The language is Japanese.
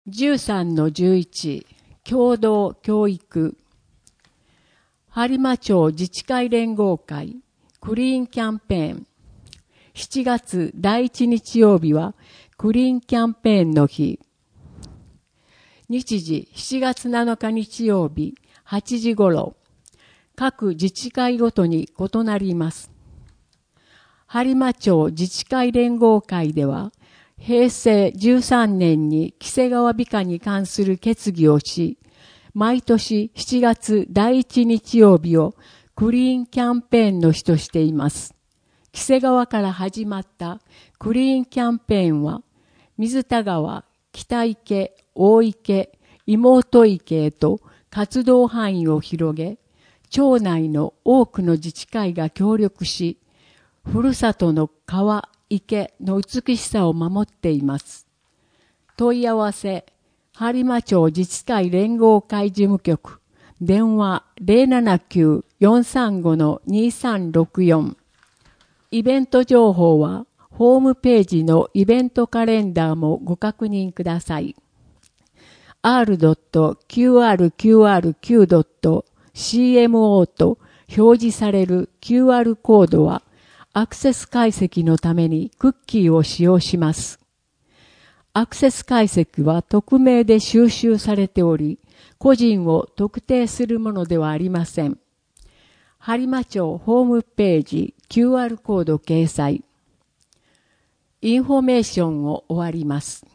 13-11共同教育播磨町自治会連合会クリーンキャンペーン7月第1日曜日はクリーンキャンペーンの日。日時7月7日日曜日8時頃、各自治会ごとに異なります。播磨町自治会連合会では、平成13年に黄瀬川美化に関する決議をし、毎年7月第1日曜日をクリーンキャンペーンの日としています。黄瀬川から始まったクリーンキャンペーンは、水田川、北池、大池、妹池へと活動範囲を広げ、町内の多くの自治会が協力し、ふるさとの川、池の美しさを守っています。問い合わせ、播磨町自治会連合会事務局、電話 079-435-2364。イベント情報は、ホームページのイベントカレンダーもご確認ください。r.qrqrq.cmo と表示される QR コードは、アクセス解析のためにクッキーを使用します。アクセス解析は匿名で収集されており、個人を特定するものではありません。播磨町ホームページ QR コード掲載。インフォメーションを終わります。